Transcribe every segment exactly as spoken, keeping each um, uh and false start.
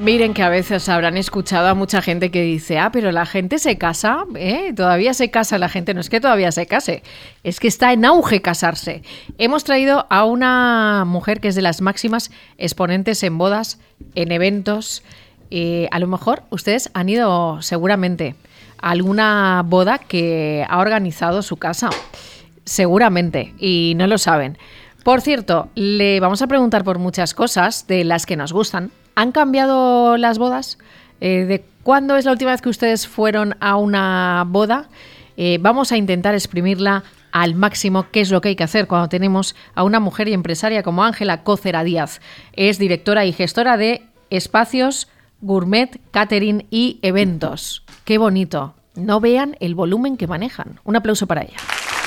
Miren que a veces habrán escuchado a mucha gente que dice, ah, pero la gente se casa, ¿eh? Todavía se casa la gente. No es que todavía se case, es que está en auge casarse. Hemos traído a una mujer que es de las máximas exponentes en bodas, en eventos. Eh, a lo mejor ustedes han ido seguramente a alguna boda que ha organizado su casa, seguramente, y no lo saben. Por cierto, le vamos a preguntar por muchas cosas de las que nos gustan. ¿Han cambiado las bodas? Eh, ¿De cuándo es la última vez que ustedes fueron a una boda? Eh, vamos a intentar exprimirla al máximo, qué es lo que hay que hacer cuando tenemos a una mujer y empresaria como Ángela Cócera Díaz. Es directora y gestora de Espacios Gourmet, Catering y Eventos. ¡Qué bonito! No vean el volumen que manejan. Un aplauso para ella.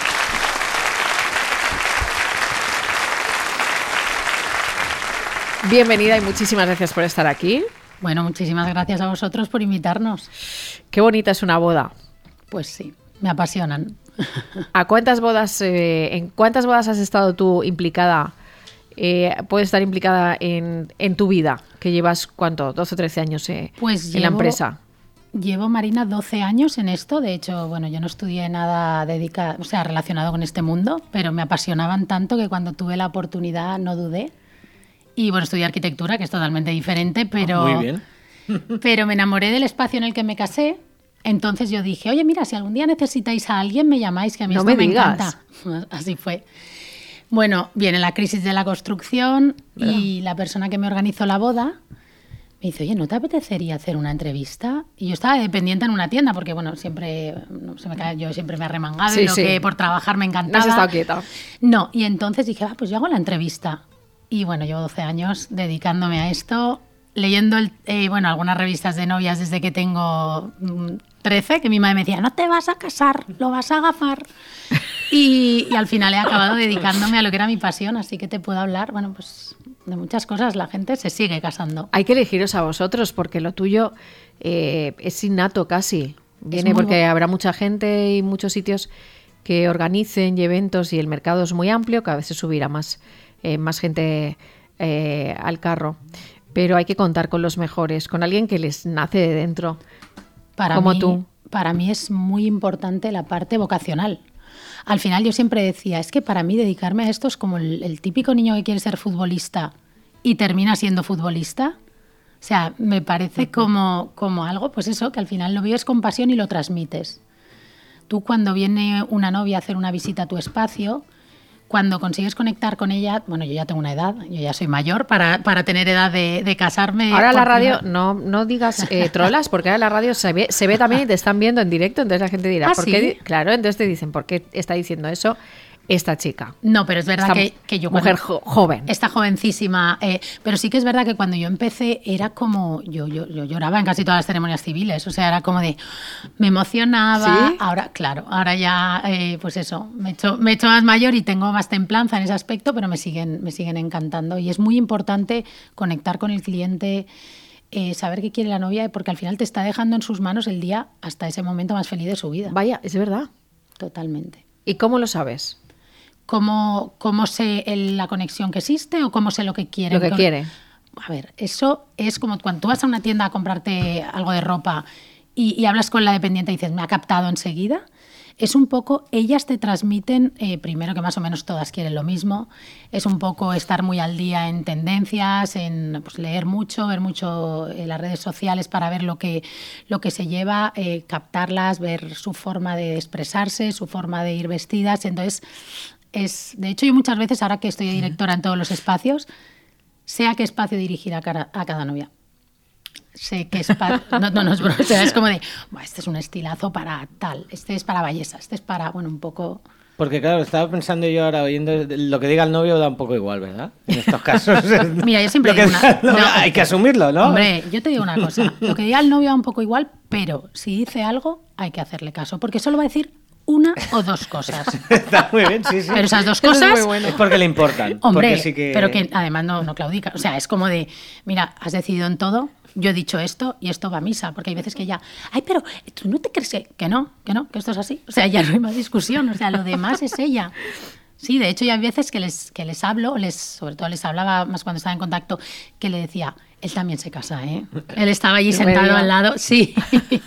Bienvenida y muchísimas gracias por estar aquí. Bueno, muchísimas gracias a vosotros por invitarnos. Qué bonita es una boda. Pues sí, me apasionan. ¿A cuántas bodas, eh, en cuántas bodas has estado tú implicada? Eh, ¿Puedes estar implicada en, en tu vida? Que llevas, ¿cuánto? doce o trece años eh, pues en llevo, la empresa. Llevo, Marina, doce años en esto. De hecho, bueno, yo no estudié nada dedicado, o sea, relacionado con este mundo, pero me apasionaban tanto que cuando tuve la oportunidad no dudé. Y bueno, estudié arquitectura, que es totalmente diferente, pero, oh, muy bien. pero me enamoré del espacio en el que me casé. Entonces yo dije, oye, mira, si algún día necesitáis a alguien, me llamáis, que a mí no esto me, me digas. encanta. Así fue. Bueno, viene la crisis de la construcción y la persona que me organizó la boda me dice, oye, ¿no te apetecería hacer una entrevista? Y yo estaba dependiente en una tienda, porque bueno, siempre no, se me cae, yo siempre me he remangado sí, y lo sí. que por trabajar me encantaba. No has estado quieta. No, y entonces dije, ah, pues yo hago la entrevista. Y bueno, llevo doce años dedicándome a esto, leyendo el, eh, bueno, algunas revistas de novias desde que tengo mmm, trece, que mi madre me decía, no te vas a casar, lo vas a agafar. Y, y al final he acabado dedicándome a lo que era mi pasión, así que te puedo hablar, bueno, pues de muchas cosas. La gente se sigue casando. Hay que elegiros a vosotros, porque lo tuyo eh, es innato casi. Viene porque bo- habrá mucha gente y muchos sitios que organicen y eventos, y el mercado es muy amplio, cada vez se subirá más. Eh, más gente eh, al carro, pero hay que contar con los mejores, con alguien que les nace de dentro, para como mí, tú. Para mí es muy importante la parte vocacional. Al final yo siempre decía, es que para mí dedicarme a esto es como el, el típico niño que quiere ser futbolista y termina siendo futbolista. O sea, me parece uh-huh. como, como algo, pues eso, que al final lo vives con pasión y lo transmites. Tú cuando viene una novia a hacer una visita a tu espacio, cuando consigues conectar con ella, bueno, yo ya tengo una edad, yo ya soy mayor para, para tener edad de, de casarme. Ahora la radio, no, no digas eh, trolas, porque ahora la radio se ve, se ve también y te están viendo en directo, entonces la gente dirá, ¿Ah, ¿por sí? qué? Claro, entonces te dicen, ¿por qué está diciendo eso esta chica? No, pero es verdad esta que, que yo... Mujer jo- joven. Esta jovencísima, eh, pero sí que es verdad que cuando yo empecé era como, yo, yo, yo lloraba en casi todas las ceremonias civiles, o sea, era como de, me emocionaba, ¿Sí? ahora, claro, ahora ya, eh, pues eso, me he, hecho, me he hecho más mayor y tengo más templanza en ese aspecto, pero me siguen, me siguen encantando y es muy importante conectar con el cliente, eh, saber qué quiere la novia, porque al final te está dejando en sus manos el día hasta ese momento más feliz de su vida. Vaya, es verdad. Totalmente. ¿Y cómo lo sabes? ¿Cómo, cómo sé el, la conexión que existe o cómo sé lo que quiere? Lo que quiere. A ver, eso es como cuando tú vas a una tienda a comprarte algo de ropa y, y hablas con la dependiente y dices, me ha captado enseguida. Es un poco, ellas te transmiten, eh, primero que más o menos todas quieren lo mismo, es un poco estar muy al día en tendencias, en pues, leer mucho, ver mucho en las redes sociales para ver lo que, lo que se lleva, eh, captarlas, ver su forma de expresarse, su forma de ir vestidas. Entonces, es, de hecho, yo muchas veces, ahora que estoy de directora en todos los espacios, sé a qué espacio dirigir a cada, a cada novia. Sé qué espacio... No, no, no es broma. O sea, es como de, este es un estilazo para tal, este es para belleza, este es para, bueno, un poco... Porque claro, estaba pensando yo ahora, oyendo lo que diga el novio da un poco igual, ¿verdad? En estos casos. Mira, yo siempre digo una... No, no, hay que asumirlo, ¿no? Hombre, yo te digo una cosa, lo que diga el novio da un poco igual, pero si dice algo, hay que hacerle caso, porque solo va a decir una o dos cosas. Está muy bien, sí, sí. Pero esas dos cosas... Es muy bueno. Es porque le importan. Hombre, porque sí que... pero que además no, no claudica. O sea, es como de, mira, has decidido en todo, yo he dicho esto y esto va a misa. Porque hay veces que ya, ay, pero tú no te crees que, que no, que no, que esto es así. O sea, ya no hay más discusión. O sea, lo demás es ella. Sí, de hecho, hay veces que les, que les hablo, les, sobre todo les hablaba más cuando estaba en contacto, que le decía, él también se casa, ¿eh? Él estaba allí sentado al lado. Sí,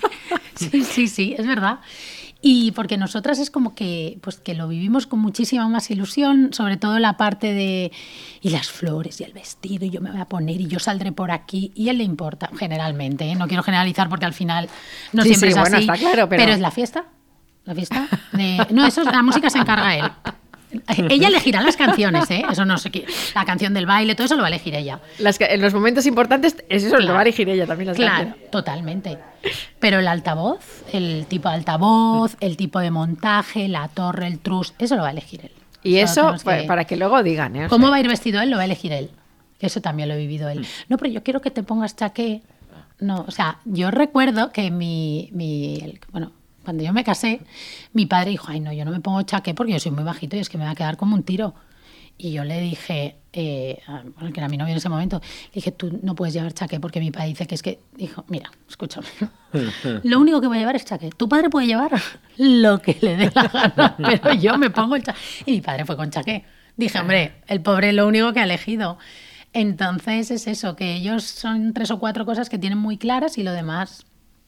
sí, sí, sí, es verdad. Y porque nosotras es como que, pues, que lo vivimos con muchísima más ilusión, sobre todo la parte de, y las flores y el vestido, y yo me voy a poner y yo saldré por aquí, y a él le importa, generalmente, ¿eh? No quiero generalizar porque al final no sí, siempre sí, es bueno, así, está claro, pero... pero es la fiesta, la fiesta. De... No, eso la música se encarga él. Ella elegirá las canciones, ¿eh? Eso no sé qué. La canción del baile, todo eso lo va a elegir ella. Las que, en los momentos importantes, eso claro, lo va a elegir ella también. Las claro, canciones. Totalmente. Pero el altavoz, el tipo de altavoz, el tipo de montaje, la torre, el trus, eso lo va a elegir él. Y eso, eso que... para que luego digan, ¿eh? O ¿Cómo sea... va a ir vestido él? Lo va a elegir él. Eso también lo he vivido él. No, pero yo quiero que te pongas chaqué. No, o sea, yo recuerdo que mi... mi el, bueno... Cuando yo me casé, mi padre dijo, ay, no, yo no me pongo chaqué porque yo soy muy bajito y es que me va a quedar como un tiro. Y yo le dije, eh, bueno, que era mi novio en ese momento, le dije, tú no puedes llevar chaqué porque mi padre dice que es que... Dijo, mira, escúchame, lo único que voy a llevar es chaqué. Tu padre puede llevar lo que le dé la gana, pero yo me pongo el chaqué. Y mi padre fue con chaqué. Dije, hombre, el pobre es lo único que ha elegido. Entonces es eso, que ellos son tres o cuatro cosas que tienen muy claras y lo demás...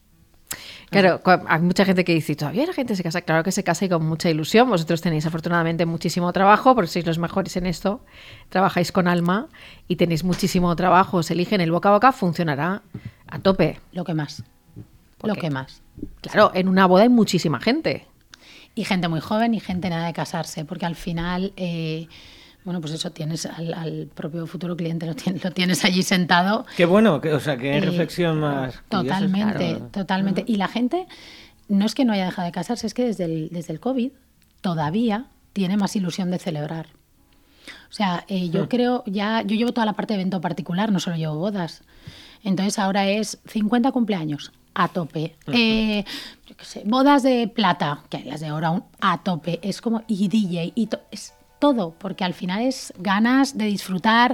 Claro, hay mucha gente que dice, todavía la gente se casa. Claro que se casa y con mucha ilusión. Vosotros tenéis afortunadamente muchísimo trabajo, porque sois los mejores en esto. Trabajáis con alma y tenéis muchísimo trabajo. Os eligen, el boca a boca funcionará a tope. Lo que más. Lo que más. Claro, en una boda hay muchísima gente. Y gente muy joven y gente nada de casarse, porque al final... Eh, Bueno, pues eso, tienes al, al propio futuro cliente, lo tienes, lo tienes allí sentado. Qué bueno, que, o sea, que hay eh, reflexión más... Totalmente, claro. totalmente. Y la gente, no es que no haya dejado de casarse, es que desde el, desde el COVID todavía tiene más ilusión de celebrar. O sea, eh, yo mm. creo, ya yo llevo toda la parte de evento particular, no solo llevo bodas. Entonces ahora es cincuenta cumpleaños, a tope. Uh-huh. Eh, yo qué sé, bodas de plata, que hay las de oro aún, a tope. Es como, y D J, y to, es todo, porque al final es ganas de disfrutar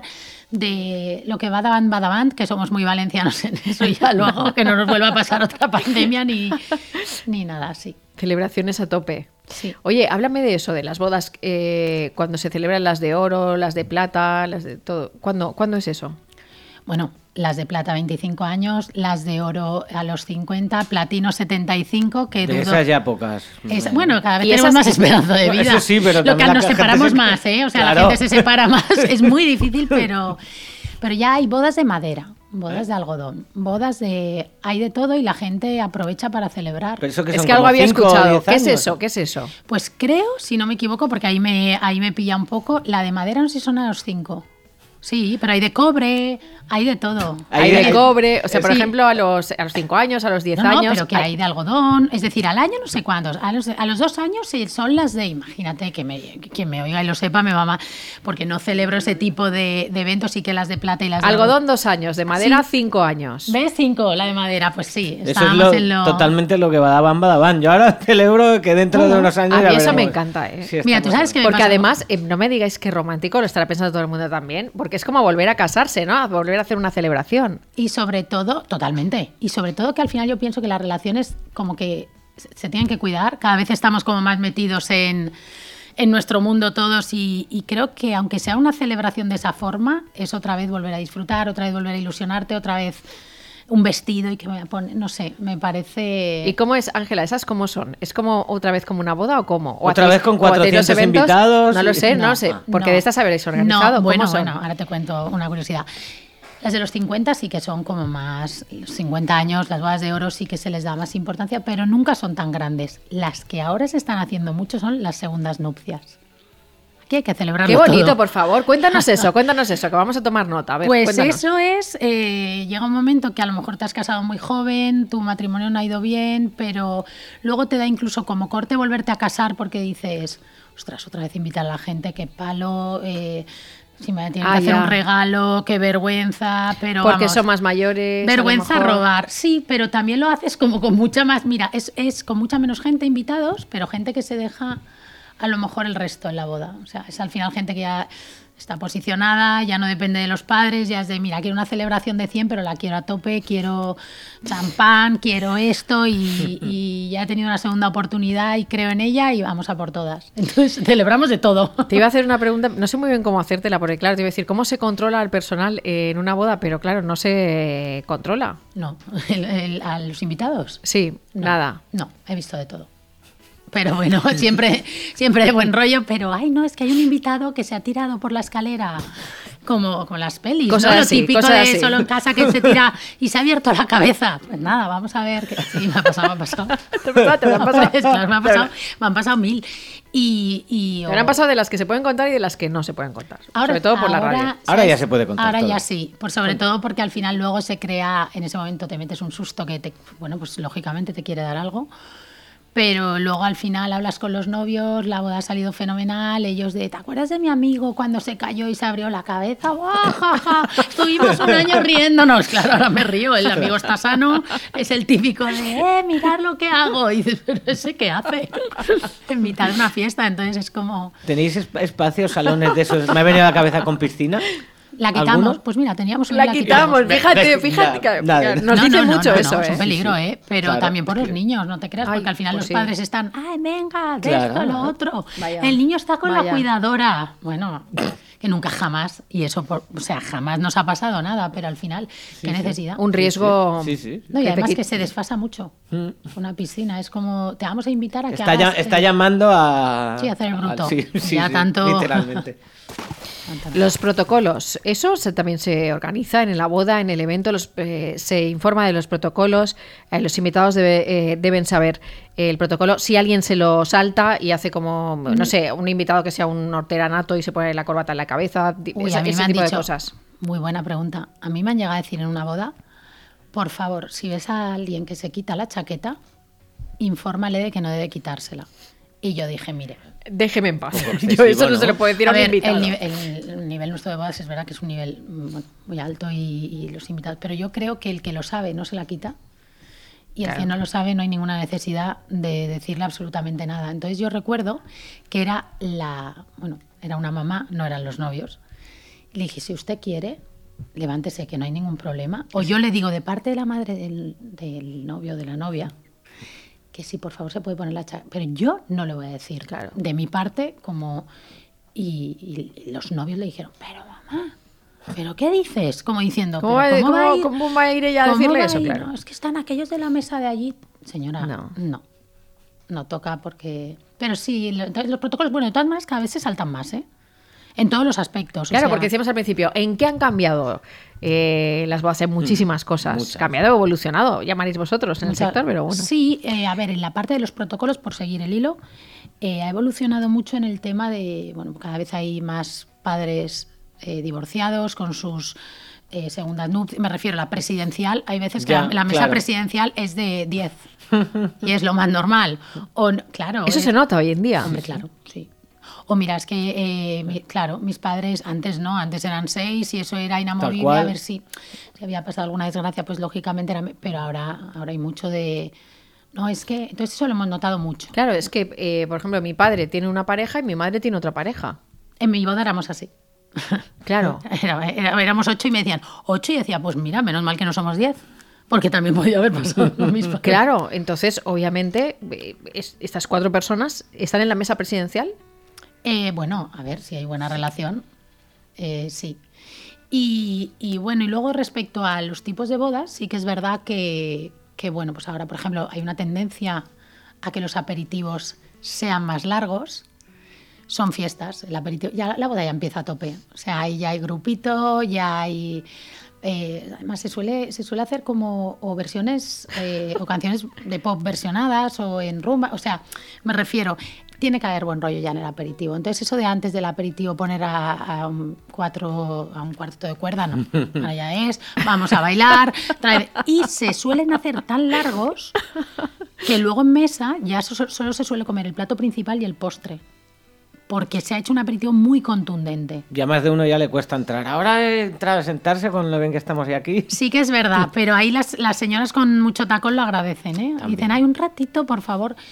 de lo que va davant, va davant, que somos muy valencianos en eso ya luego, que no nos vuelva a pasar otra pandemia ni, ni nada así. Celebraciones a tope. Sí. Oye, háblame de eso, de las bodas, eh, cuando se celebran las de oro, las de plata, las de todo. ¿Cuándo, ¿cuándo es eso? Bueno, las de plata veinticinco años, las de oro a los cincuenta, platino setenta y cinco, que de dudo... esas ya pocas. Es, bueno, cada vez y tenemos esas... más esperanza de vida. Eso sí, pero lo que nos separamos se... más, ¿eh? O sea, claro. La gente se separa más, es muy difícil, pero, pero ya hay bodas de madera, bodas de algodón, bodas de... Hay de todo y la gente aprovecha para celebrar. Pero eso que es son que algo había escuchado. ¿Qué años? es eso? ¿Qué es eso? Pues creo, si no me equivoco, porque ahí me, ahí me pilla un poco, la de madera no sé si son a los cinco. Sí, pero hay de cobre, hay de todo. Hay de cobre, o sea, por sí. ejemplo, a los a los cinco años, a los diez no, no, años... pero que hay... hay de algodón, es decir, al año no sé cuántos, a los, a los dos años son las de, imagínate, que me, quien me oiga y lo sepa me va mal, porque no celebro ese tipo de, de eventos y que las de plata y las de... Algodón dos años, de madera sí. cinco años. ¿Ves? Cinco, la de madera, pues sí. Eso es lo, en lo... totalmente lo que va daban, va daban. Yo ahora celebro que dentro uh, de unos años... A mí ya eso veremos. me encanta, ¿eh? Sí, mira, tú sabes que me porque pasa... además, eh, no me digáis que romántico, lo estará pensando todo el mundo también, porque es como volver a casarse, ¿no? A volver a hacer una celebración. Y sobre todo, totalmente, y sobre todo que al final yo pienso que las relaciones como que se tienen que cuidar, cada vez estamos como más metidos en, en nuestro mundo todos y, y creo que aunque sea una celebración de esa forma, es otra vez volver a disfrutar, otra vez volver a ilusionarte, otra vez un vestido y que me voy a poner, no sé, me parece... ¿Y cómo es, Ángela? ¿Esas cómo son? ¿Es como otra vez como una boda o cómo? ¿O otra hacéis, vez con cuatrocientos eventos? invitados? No lo sé, no, no lo sé, porque no, de estas habréis organizado. No, bueno, ¿cómo son? bueno, ahora te cuento una curiosidad. Las de los cincuenta sí que son como más, los cincuenta años, las bodas de oro sí que se les da más importancia, pero nunca son tan grandes. Las que ahora se están haciendo mucho son las segundas nupcias. Aquí hay que celebrarlo Qué bonito, todo. por favor, cuéntanos eso, cuéntanos eso, que vamos a tomar nota. A ver, pues cuéntanos. Eso es, eh, llega un momento que a lo mejor te has casado muy joven, tu matrimonio no ha ido bien, pero luego te da incluso como corte volverte a casar porque dices, ostras, otra vez invitar a la gente, qué palo... Eh, si me tienen ah, que hacer ya. un regalo, qué vergüenza, pero porque vamos, son más mayores. vergüenza robar, sí, pero también lo haces como con mucha más, mira, es, es con mucha menos gente invitados, pero gente que se deja a lo mejor el resto en la boda, o sea, es al final gente que ya está posicionada, ya no depende de los padres, ya es de, mira, quiero una celebración de cien, pero la quiero a tope, quiero champán, quiero esto y, y ya he tenido una segunda oportunidad y creo en ella y vamos a por todas. Entonces celebramos de todo. Te iba a hacer una pregunta, no sé muy bien cómo hacértela, porque claro, te iba a decir, ¿cómo se controla al personal en una boda? Pero claro, no se controla. No, el, el, a los invitados. Sí, no, nada. No, he visto de todo. Pero bueno, siempre, siempre de buen rollo, pero ay no, es que hay un invitado que se ha tirado por la escalera, como con las pelis, cosas ¿no? Lo así, típico de así. Solo en casa que se tira y se ha abierto la cabeza. Pues nada, vamos a ver. Que... Sí, me ha pasado, me ha pasado. ¿Te me han pasado? Claro, me, ha pasado me han pasado mil. Y, y, me han pasado de las que se pueden contar y de las que no se pueden contar. Ahora, sobre todo por ahora, la radio. Ahora ya se puede contar Ahora todo. ya sí, por sobre todo porque al final luego se crea, en ese momento te metes un susto que te, bueno, pues lógicamente te quiere dar algo. Pero luego al final hablas con los novios, la boda ha salido fenomenal, ellos de, ¿te acuerdas de mi amigo cuando se cayó y se abrió la cabeza? ¡Buah, ja, ja! Estuvimos un año riéndonos. Claro, ahora me río, el amigo está sano, es el típico de, eh, mirad lo que hago. Y dices, ¿pero ese qué hace? En mitad de una fiesta, entonces es como... ¿Tenéis esp- espacios, salones de esos? Me ha venido a la cabeza con piscina. La quitamos, ¿Alguno? pues mira, teníamos una La y la quitamos, quitamos. fíjate, fíjate, que, Nada, que nada. nos No, dice no, no, mucho no, eso, no, ¿eh? es un peligro, Sí, sí. ¿eh? Pero Claro, también por porque- los niños, no te creas, Ay, porque al final pues los sí. padres están, ay, venga, de Claro. esto, lo otro. Vaya. El niño está con Vaya. la cuidadora. Bueno, que nunca jamás, y eso, por, o sea, jamás nos ha pasado nada, pero al final, ¿qué necesidad? Un riesgo... Sí, sí. No, y que te además quit- que se desfasa mucho. Mm. Una piscina, es como, te vamos a invitar a que Está, ya- hagas, está eh, llamando a... Sí, a hacer el bruto. a- sí, sí, Ya sí, tanto- literalmente. Los protocolos, eso se, también se organiza en la boda, en el evento, los, eh, se informa de los protocolos, eh, los invitados debe, eh, deben saber el protocolo. Si alguien se lo salta y hace como, no sé, un invitado que sea un hortera nato y se pone la corbata en la cabeza, di- Uy, esa- a mí ese me han tipo de dicho, cosas. muy buena pregunta. A mí me han llegado a decir en una boda, por favor, si ves a alguien que se quita la chaqueta, infórmale de que no debe quitársela. Y yo dije, mire, Déjeme en paz. excesivo, Yo eso no, ¿no? se lo puedo decir a, a un ver, invitado. el, nive- el- el nivel nuestro de bodas es verdad que es un nivel mm, bueno, muy alto y, y los invitados, pero yo creo que el que lo sabe no se la quita y el Claro. que no lo sabe no hay ninguna necesidad de decirle absolutamente nada. Entonces yo recuerdo que era la, bueno, era una mamá, no eran los novios. Y le dije, si usted quiere, levántese, que no hay ningún problema. O yo le digo de parte de la madre del, del novio, de la novia, que sí, por favor, se puede poner la chaqueta. Pero yo no le voy a decir. Claro. De mi parte, como... Y, y los novios le dijeron, pero mamá, ¿pero qué dices? Como diciendo, ¿Cómo, ¿pero va, cómo va a cómo- ir? cómo va a ir ella a ¿Cómo decirle va eso? a ir? Claro. No, es que están aquellos de la mesa de allí. Señora, No. no. No, toca porque... Pero sí, lo- entonces los protocolos, bueno, de todas maneras, cada vez se saltan más, ¿eh? En todos los aspectos. o Claro, sea, porque decíamos al principio, ¿en qué han cambiado eh, las bodas? En muchísimas cosas. muchas. Cambiado, evolucionado, llamaréis vosotros en el mucha- sector, pero bueno. Sí, eh, a ver, en la parte de los protocolos, por seguir el hilo, eh, ha evolucionado mucho en el tema de, bueno, cada vez hay más padres eh, divorciados con sus eh, segundas nupcias. Me refiero a la presidencial. Hay veces que Ya, la, la mesa claro. presidencial es de diez y es lo más normal. O, no- claro, Eso es- se nota hoy en día. Hombre, claro, sí. O mira, es que, eh, mi- claro, mis padres antes no, antes eran seis y eso era inamovible, cual. a ver si, si había pasado alguna desgracia, pues lógicamente era... Pero ahora, ahora hay mucho de... No, es que... Entonces eso lo hemos notado mucho. Claro, es que, eh, por ejemplo, mi padre tiene una pareja y mi madre tiene otra pareja. En mi boda éramos así. Claro. Era- era- éramos ocho y me decían, ocho, y decía, pues mira, menos mal que no somos diez, porque también podía haber pasado lo mismo. Claro, entonces, obviamente, eh, es- estas cuatro personas están en la mesa presidencial. Eh, bueno, a ver, si hay buena relación, eh, sí. Y, y bueno, y luego respecto a los tipos de bodas, sí que es verdad que, que, bueno, pues ahora, por ejemplo, hay una tendencia a que los aperitivos sean más largos. Son fiestas, el aperitivo, ya la boda ya empieza a tope. O sea, ahí ya hay grupito, ya hay... eh, además se suele, se suele hacer como o versiones eh, o canciones de pop versionadas o en rumba. O sea, me refiero, tiene que haber buen rollo ya en el aperitivo. Entonces eso de antes del aperitivo poner a, a un cuatro, a un cuarteto de cuerda, no. Ahora ya es, vamos a bailar. Trae, y se suelen hacer tan largos que luego en mesa ya so- solo se suele comer el plato principal y el postre. Porque se ha hecho un aperitivo muy contundente. Ya más de uno ya le cuesta entrar. Ahora entrar a sentarse con lo bien que estamos aquí. Sí que es verdad, pero ahí las, las señoras con mucho tacón lo agradecen, ¿eh? También. Dicen, hay un ratito, por favor.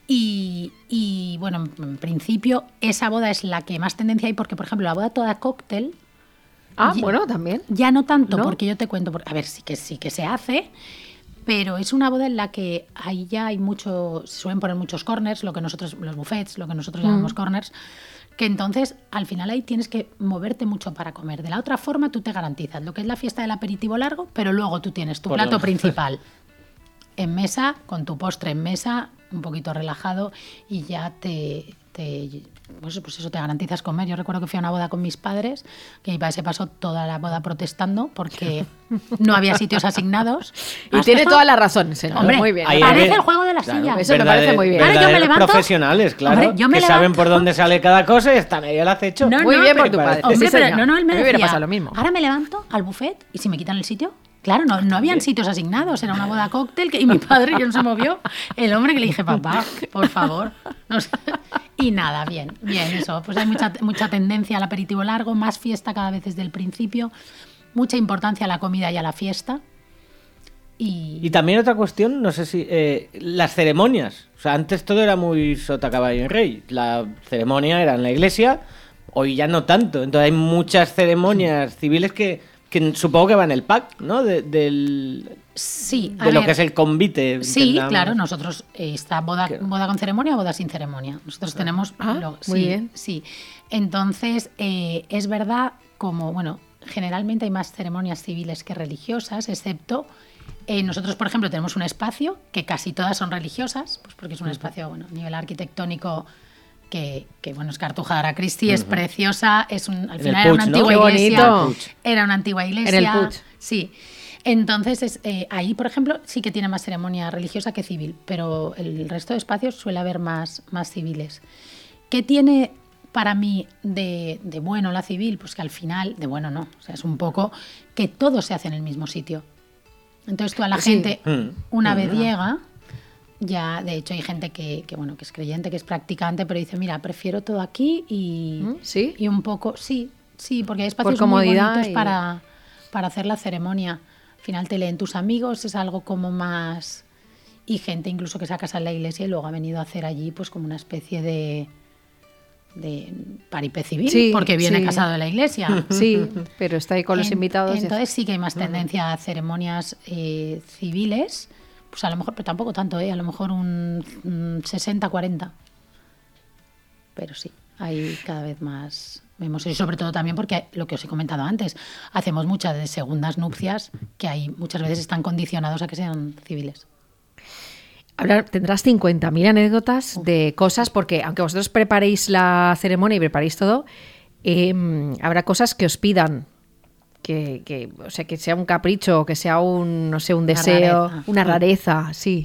Y, y, bueno, en principio esa boda es la que más tendencia hay porque, por ejemplo, la boda toda cóctel... Ah, ya, bueno, también. Ya no tanto, ¿No? porque yo te cuento, porque, a ver, sí que sí que se hace, pero es una boda en la que ahí ya hay mucho, se suelen poner muchos corners, lo que nosotros, los buffets, lo que nosotros llamamos Mm. corners, que entonces al final ahí tienes que moverte mucho para comer. De la otra forma tú te garantizas lo que es la fiesta del aperitivo largo, pero luego tú tienes tu Por plato lo- principal en mesa, con tu postre en mesa, un poquito relajado y ya te... te pues, pues eso, te garantizas comer. Yo recuerdo que fui a una boda con mis padres, que mi padre se pasó toda la boda protestando porque no había sitios asignados. Y Hasta tiene eso- toda la razón, señor. Hombre, muy bien. ahí parece hay- el juego de las claro, sillas. Eso me parece muy bien. Ahora yo me verdaderos levanto- profesionales, claro, Hombre, yo me que saben levanto- por dónde sale cada cosa y están ahí al acecho. No, Muy no, bien pero- por tu padre. Hombre, Sí, pero señor. no, no, él me A mí me hubiera decía, pasado lo mismo. ahora me levanto al buffet y si me quitan el sitio... Claro, no, no habían sitios asignados, era una boda cóctel que, y mi padre yo no se movió. El hombre que le dije, papá, por favor. No sé. Y nada, bien, bien, eso. Pues hay mucha, mucha tendencia al aperitivo largo, más fiesta cada vez desde el principio, mucha importancia a la comida y a la fiesta. Y, Y también otra cuestión, no sé si... eh, las ceremonias. O sea, antes todo era muy sota, caballo y rey. La ceremonia era en la iglesia, hoy ya no tanto. Entonces hay muchas ceremonias civiles que, que supongo que van en el pack, ¿no? De, del, sí, a de lo ver, que es el convite. Sí, entendamos. claro, nosotros eh, está boda, Que- boda con ceremonia o boda sin ceremonia. Nosotros tenemos... Ah, lo- muy sí, bien. Sí, entonces eh, es verdad como, bueno, generalmente hay más ceremonias civiles que religiosas, excepto... eh, nosotros, por ejemplo, tenemos un espacio que casi todas son religiosas, pues porque es un espacio, bueno, a nivel arquitectónico que, que, bueno, es Cartuja de Aracristi, es preciosa, es un, al En final el era una Puig, ¿no? antigua Qué iglesia, bonito. era una antigua iglesia, En el Puig. sí. Entonces, es, eh, ahí, por ejemplo, sí que tiene más ceremonia religiosa que civil, pero el resto de espacios suele haber más, más civiles. ¿Qué tiene para mí de, de bueno la civil? Pues que al final, de bueno no, o sea, es un poco que todo se hace en el mismo sitio. Entonces tú a la Sí. gente, Mm. una Mm. vez llega, ya, de hecho hay gente que, que, bueno, que es creyente, que es practicante, pero dice, mira, prefiero todo aquí y, ¿Mm? ¿Sí? y un poco, sí, sí, porque hay espacios Por comodidad muy bonitos y- para, para hacer la ceremonia. Al final te leen tus amigos, es algo como más... Y gente incluso que se ha casado en la iglesia y luego ha venido a hacer allí pues como una especie de, de paripé civil, Sí, porque viene sí. casado de la iglesia. Sí, pero está ahí con los En- invitados. y- Entonces sí que hay más tendencia a ceremonias eh, civiles, pues a lo mejor, pero tampoco tanto, ¿eh? A lo mejor un, un sesenta cuarenta. Pero sí, hay cada vez más vemos y sobre todo también porque lo que os he comentado antes, hacemos muchas de segundas nupcias que hay muchas veces están condicionados a que sean civiles. Hablar, tendrás cincuenta mil anécdotas de cosas, porque aunque vosotros preparéis la ceremonia y preparéis todo, eh, habrá cosas que os pidan. Que, que, o sea, que sea un capricho, que sea un, no sé, un Una deseo, rareza. una rareza, sí.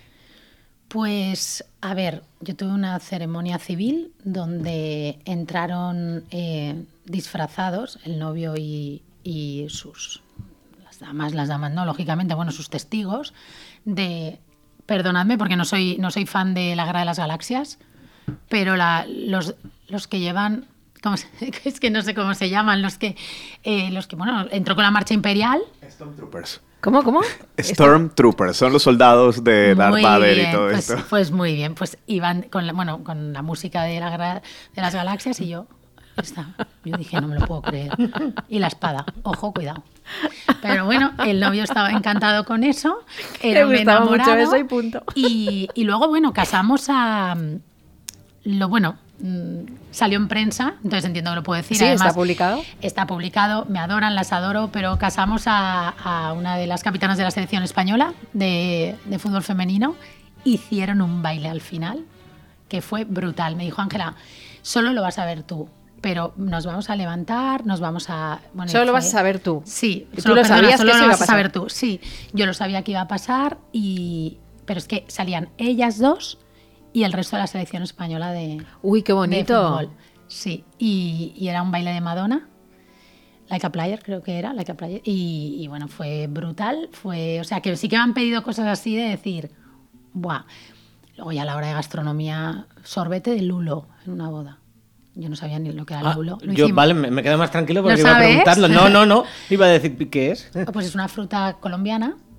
Pues, a ver, yo tuve una ceremonia civil donde entraron eh, disfrazados el novio y, y sus las damas, las damas no, lógicamente, bueno, sus testigos de, perdonadme porque no soy no soy fan de la Guerra de las Galaxias, pero la, los los que llevan, ¿cómo se- es que no sé cómo se llaman, los que eh, los que bueno, entró con la marcha imperial. Stormtroopers. ¿Cómo, cómo? Stormtroopers, son los soldados de Darth Muy Vader bien, y todo pues, esto. pues muy bien, pues iban con la, bueno, con la música de la Guerra de las Galaxias y yo, está, yo dije, no me lo puedo creer. Y la espada, ojo, cuidado. Pero bueno, el novio estaba encantado con eso, era Le un gustaba mucho enamorado, eso y punto. Y, y luego, bueno, casamos a... Lo bueno, mm, salió en prensa, entonces entiendo que lo puedo decir. Sí, Además, está publicado. Está publicado, me adoran, las adoro, pero casamos a, a una de las capitanas de la selección española de, de fútbol femenino. Hicieron un baile al final que fue brutal. Me dijo, Ángela, solo lo vas a ver tú, pero nos vamos a levantar, nos vamos a... Bueno, y Solo lo fue- vas a saber tú. Sí, ¿Y tú solo, lo perdona, sabías solo que eso lo iba a vas a pasar? saber tú. Sí, yo lo sabía que iba a pasar, y pero es que salían ellas dos y el resto de la selección española de, Uy, qué de bonito. fútbol. Sí, y, y era un baile de Madonna, Like a Player creo que era, Like a Player, y, y bueno, fue brutal, fue, o sea, que sí que me han pedido cosas así de decir, buah, luego ya a la hora de gastronomía, sorbete de lulo en una boda. Yo no sabía ni lo que era el Ah, lulo. Lo yo, hicimos. vale, me, me quedo más tranquilo porque ¿Lo iba a sabes? preguntarlo. No, no, no. Iba a decir qué es. Pues es una fruta colombiana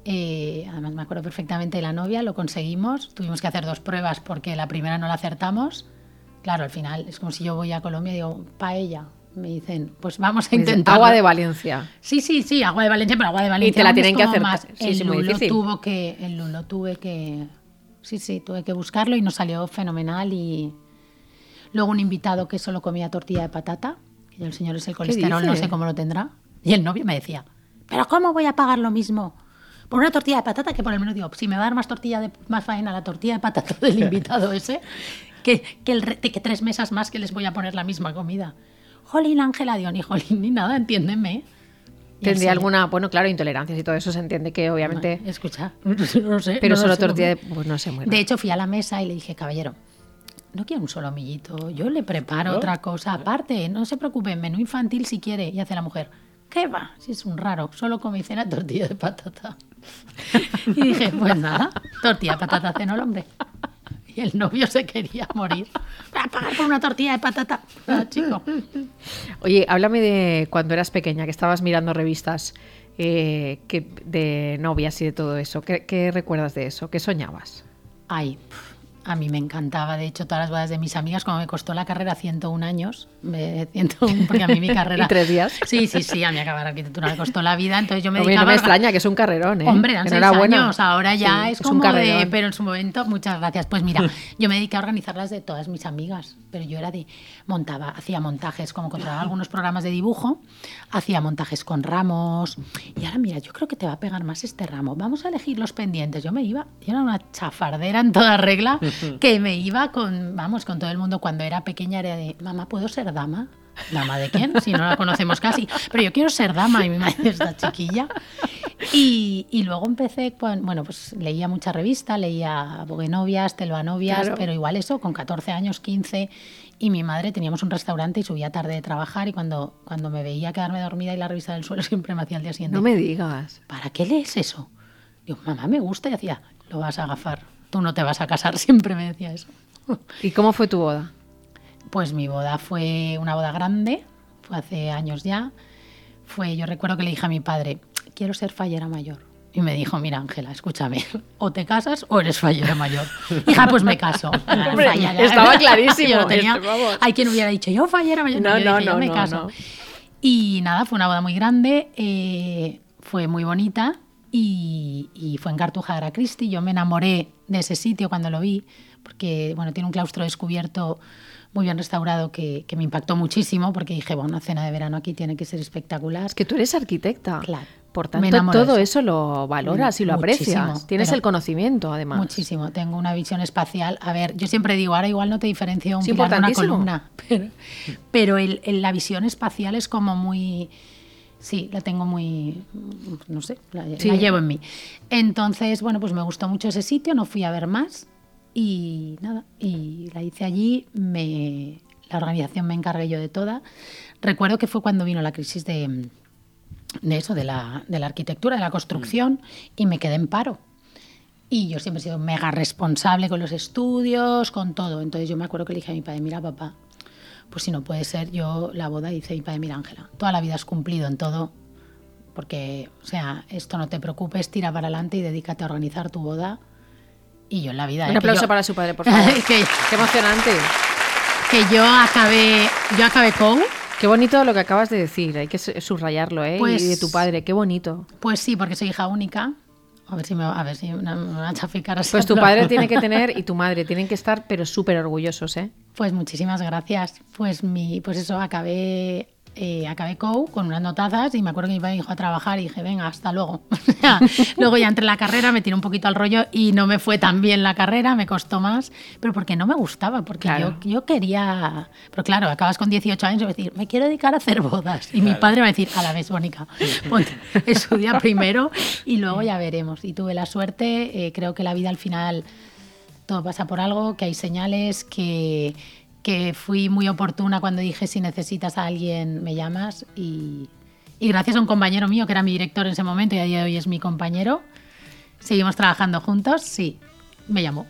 Eh, además me acuerdo perfectamente de la novia, lo conseguimos, tuvimos que hacer dos pruebas porque la primera no la acertamos. Claro, al final es como si yo voy a Colombia y digo, paella. Me dicen, pues vamos a intentar. Agua de Valencia. Sí, sí, sí, agua de Valencia, pero agua de Valencia. Y te la tienen que hacer. Más. Sí, el sí, muy lulo difícil. tuvo que, el lulo tuve que, sí, sí, tuve que buscarlo y nos salió fenomenal. Y luego un invitado que solo comía tortilla de patata. Y el señor es el colesterol, no sé cómo lo tendrá. Y el novio me decía, pero ¿cómo voy a pagar lo mismo por una tortilla de patata que por el menú? Digo, si me va a dar más tortilla de, más faena la tortilla de patata del invitado ese, que, que, el, que tres mesas más que les voy a poner la misma comida. Jolín, Ángela, digo, ni jolín ni nada, entiéndeme. Tendría alguna, bueno, claro, intolerancias y todo eso se entiende que obviamente... No, escucha, no sé. Pero no solo sé, tortilla no. de... Pues no sé, muy De hecho, fui a la mesa y le dije, caballero, no quiero un solo millito, yo le preparo ¿No? otra cosa aparte, no se preocupe, menú infantil si quiere. Y hace la mujer, ¿qué va? Si es un raro, solo come y cena tortilla de patata. Y dije, pues nada, tortilla de patata cenó el hombre. Y el novio se quería morir. Voy a pagar por una tortilla de patata. Ah, chico. Oye, háblame de cuando eras pequeña, que estabas mirando revistas eh, que, de novias y de todo eso. ¿Qué, qué recuerdas de eso? ¿Qué soñabas? Ay, pf, a mí me encantaba. De hecho, todas las bodas de mis amigas, como me costó la carrera ciento un años, me, ciento uno, porque a mí mi carrera... ¿Y tres días? Sí, sí, sí, a mí acabar arquitectura me costó la vida, entonces yo me Hombre, dedicaba... no me extraña, que es un carrerón, ¿eh? Hombre, eran seis Enhorabuena. años, ahora ya Sí, es, es un como de... carrerón. Pero en su momento, muchas gracias. Pues mira, yo me dediqué a organizarlas de todas mis amigas, pero yo era de... Montaba, hacía montajes, como controlaba algunos programas de dibujo, hacía montajes con ramos, y ahora mira, yo creo que te va a pegar más este ramo, vamos a elegir los pendientes. Yo me iba, yo era una chafardera en toda regla, que me iba con, vamos, con todo el mundo. Cuando era pequeña era de, mamá, ¿puedo ser dama? ¿Dama de quién? Si no la conocemos casi. Pero yo quiero ser dama, y mi madre esta chiquilla. Y, y luego empecé, con, bueno, pues leía mucha revista, leía Boguenovias, Telvanovias, Claro. pero igual eso, con catorce años, quince, y mi madre, teníamos un restaurante y subía tarde de trabajar, y cuando, cuando me veía quedarme dormida y la revista del suelo, siempre me hacía el día siguiente, No me digas. ¿para qué lees eso? Digo, mamá, me gusta, y hacía, lo vas a agafar, tú no te vas a casar, siempre me decía eso. ¿Y cómo fue tu boda? Pues mi boda fue una boda grande, fue hace años ya. Fue, yo recuerdo que le dije a mi padre, quiero ser fallera mayor. Y me dijo, mira, Ángela, escúchame, o te casas o eres fallera mayor. Hija, pues me caso. Hombre, Fallera. estaba clarísimo, Yo lo tenía. este, vamos. Hay quien hubiera dicho, yo fallera mayor. No, yo no, dije, yo no, me no, caso. no. Y nada, fue una boda muy grande, eh, fue muy bonita y, y fue en Cartuja de Cristi. Yo me enamoré de ese sitio cuando lo vi, porque bueno, tiene un claustro descubierto muy bien restaurado que, que me impactó muchísimo, porque dije, bueno, una cena de verano aquí tiene que ser espectacular. Es que tú eres arquitecta. Claro. Por Me tanto, enamoro de todo eso. eso lo valoras y lo Muchísimo, aprecias. Tienes pero el conocimiento, además. Muchísimo, tengo una visión espacial. A ver, yo siempre digo, ahora igual no te diferencio un Es pilar de una importantísimo. columna, pero, pero el, el- la visión espacial es como muy... Sí, la tengo muy... no sé, la, Sí. la llevo en mí. Entonces, bueno, pues me gustó mucho ese sitio, no fui a ver más y nada, y la hice allí, me, la organización me encargué yo de toda. Recuerdo que fue cuando vino la crisis de... de eso, de la, de la arquitectura, de la construcción, y me quedé en paro. Y yo siempre he sido mega responsable con los estudios, con todo. Entonces yo me acuerdo que le dije a mi padre, mira, papá, pues si no puede ser, yo la boda, dice mi padre, mira, Ángela, toda la vida has cumplido en todo, porque, o sea, esto no te preocupes, tira para adelante y dedícate a organizar tu boda. Y yo en la vida... Un eh, que aplauso yo- para su padre, por favor. que, Qué emocionante. que yo acabé, yo acabé C O U. Qué bonito lo que acabas de decir. Hay que su- subrayarlo, ¿eh? Pues- Y de tu padre, qué bonito. Pues sí, porque soy hija única. A ver si me, a ver si me, me van a chaficar así. Pues tu padre tiene que tener y tu madre tienen que estar, pero súper orgullosos, ¿eh? Pues muchísimas gracias. Pues mi, pues eso, acabé, eh, acabé C O U con unas notazas y me acuerdo que mi padre me dijo a trabajar y dije, venga, hasta luego. O sea, luego ya entré en la carrera, me tiré un poquito al rollo y no me fue tan bien la carrera, me costó más, pero porque no me gustaba, porque Claro. yo, yo quería... Pero claro, acabas con dieciocho años y vas a decir, me quiero dedicar a hacer bodas. Y mi padre va a decir, a la vez, Mónica, ponte, estudia primero y luego ya veremos. Y tuve la suerte, eh, creo que la vida al final... Todo pasa por algo, que hay señales, que, que fui muy oportuna cuando dije si necesitas a alguien me llamas y, y gracias a un compañero mío que era mi director en ese momento y a día de hoy es mi compañero, seguimos trabajando juntos, sí, me llamó.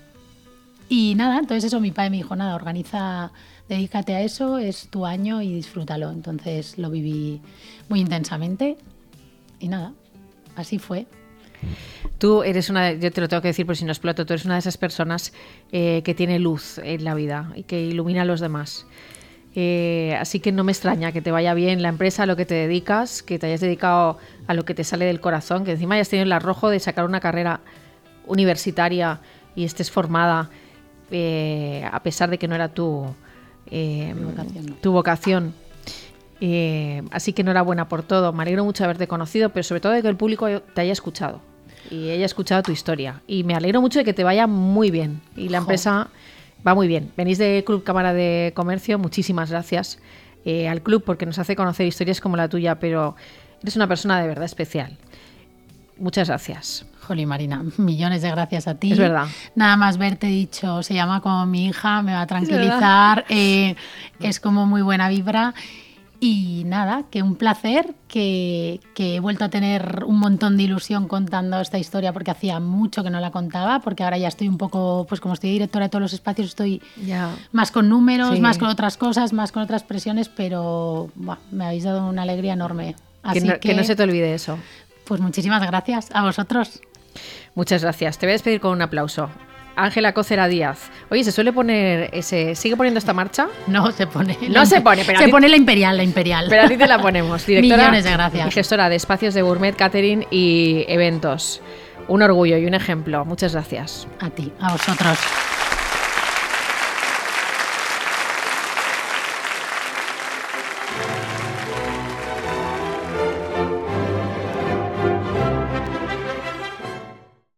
Y nada, entonces eso, mi padre me dijo, nada, organiza, dedícate a eso, es tu año y disfrútalo. Entonces lo viví muy intensamente y nada, así fue. Tú eres una, yo te lo tengo que decir por si no exploto, tú eres una de esas personas eh, que tiene luz en la vida y que ilumina a los demás. Eh, así que no me extraña que te vaya bien la empresa, a lo que te dedicas, que te hayas dedicado a lo que te sale del corazón, que encima hayas tenido el arrojo de sacar una carrera universitaria y estés formada eh, a pesar de que no era tu, eh, vocación, no. tu vocación. Eh, así que enhorabuena por todo. Me alegro mucho de haberte conocido, pero sobre todo de que el público te haya escuchado y haya escuchado tu historia. Y me alegro mucho de que te vaya muy bien. Y la Jo. empresa va muy bien. Venís de Club Cámara de Comercio, muchísimas gracias eh, al club porque nos hace conocer historias como la tuya, pero eres una persona de verdad especial. Muchas gracias. Joli, Marina, millones de gracias a ti. Es verdad. Nada más verte dicho, se llama como mi hija, me va a tranquilizar, es, eh, es como muy buena vibra. Y nada, que un placer, que, que he vuelto a tener un montón de ilusión contando esta historia porque hacía mucho que no la contaba, porque ahora ya estoy un poco, pues como estoy directora de todos los espacios, estoy Ya. más con números, Sí. más con otras cosas, más con otras presiones, pero buah, me habéis dado una alegría enorme. Así Que no, que, que no se te olvide eso. pues muchísimas gracias a vosotros. Muchas gracias. Te voy a despedir con un aplauso. Ángela Cócera Díaz. Oye, ¿se suele poner ese, sigue poniendo esta marcha? No se pone. No la se impe- pone, pero a se ti- pone la imperial, la imperial. Pero a ti te la ponemos. Directora Millones de gracias. y gestora de espacios de gourmet, catering y eventos. Un orgullo y un ejemplo. Muchas gracias. A ti, a vosotros.